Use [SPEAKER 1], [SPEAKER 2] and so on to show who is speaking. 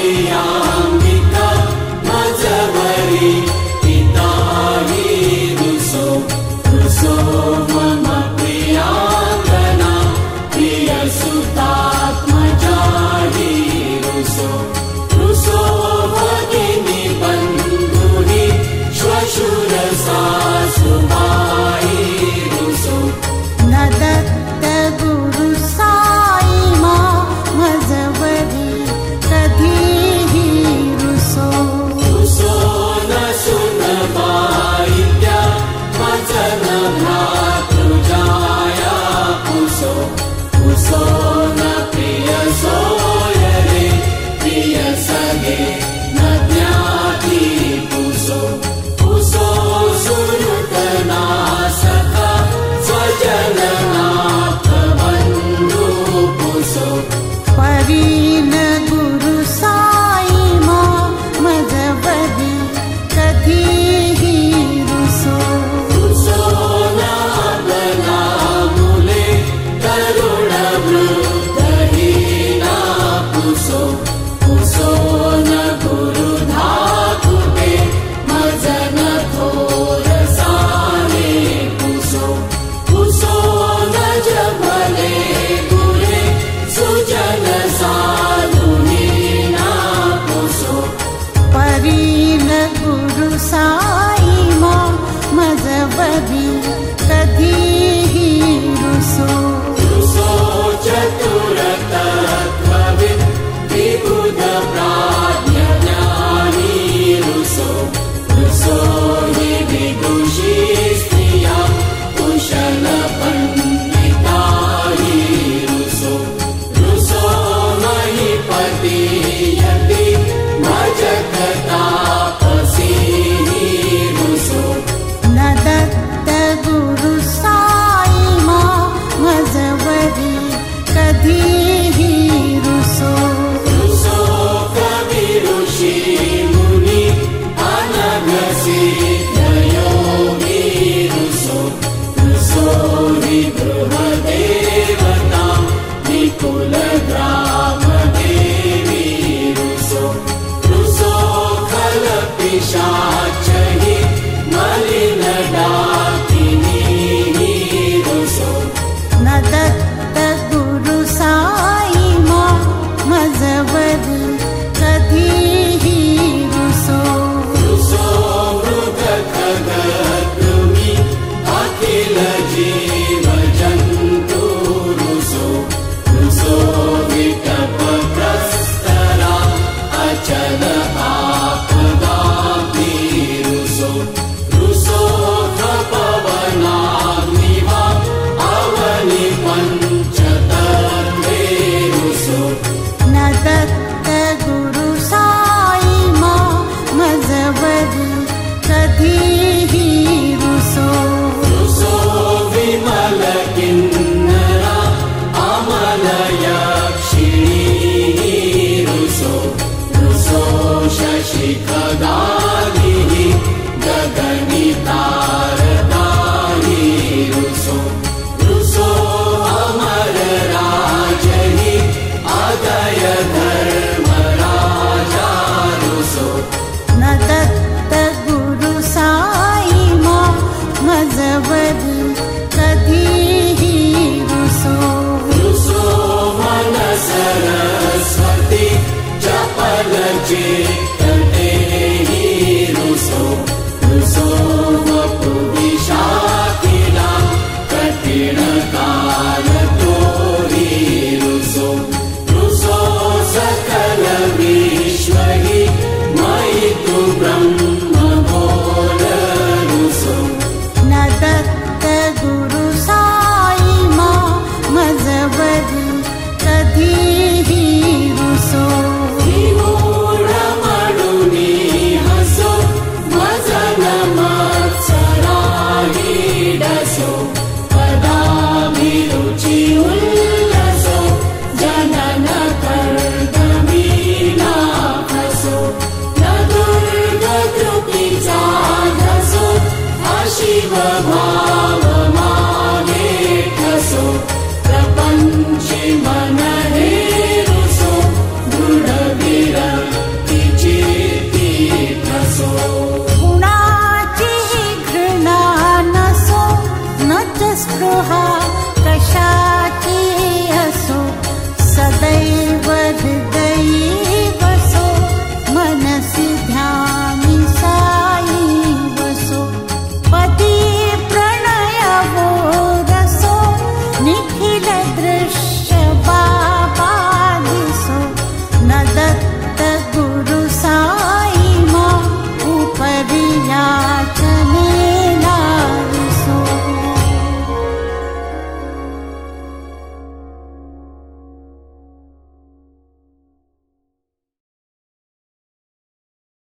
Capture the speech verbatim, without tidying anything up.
[SPEAKER 1] प्रियांबिका मजवरी पिता हि रुसो रुसो मम प्रियांगना प्रियसुतात्मजा हि रुसो रुसो भगिनी बन्धुहि श्वशुर सासुभाई रुसो
[SPEAKER 2] न दत्त गुरु साई मां मजवरी कधीही रुसो
[SPEAKER 1] रुसो न सुनबाईत्या मजन भ्रातृजाया पुसो पुसो न प्रिय सोयरे प्रिय सगे न ज्ञाति पुसो पुसो सुरतना सखा स्वजनना प्रबन्धु पुसो
[SPEAKER 2] परीन गुरु साई मां मजवरी कधीही रुसो
[SPEAKER 1] रुसो न बलामुले तरुण वृद्धहीना पुसो पुसो न गुरुधातुते मजन थोरसाने पुसो पुसो न जबले गुरे सुजन साधुहीना पुसो
[SPEAKER 2] परीन गुरु साई मां मजवरी कधीही रुसो
[SPEAKER 1] रुसो चतुर तत्त्वविद् विबुध प्राज्ञ ज्ञानी रुसो रुसो हि विदुषी स्त्रिया कुशल पंडिता हि रुसो रुसो महीपति यति भजत तापसी हि रुसो
[SPEAKER 2] न दत्त गुरु साई मां मजवरी कधीही रुसो
[SPEAKER 1] रुसो कवि ऋषि मुनि अनघ सिद्ध योगी रुसो रुसो हि गृहदेवता विकुल ग्राम देवी रुसो रुसो खल पिशाच हि मलिन डाकिनी हि रुसो
[SPEAKER 2] न दत्त गुरु साई मां मजवरी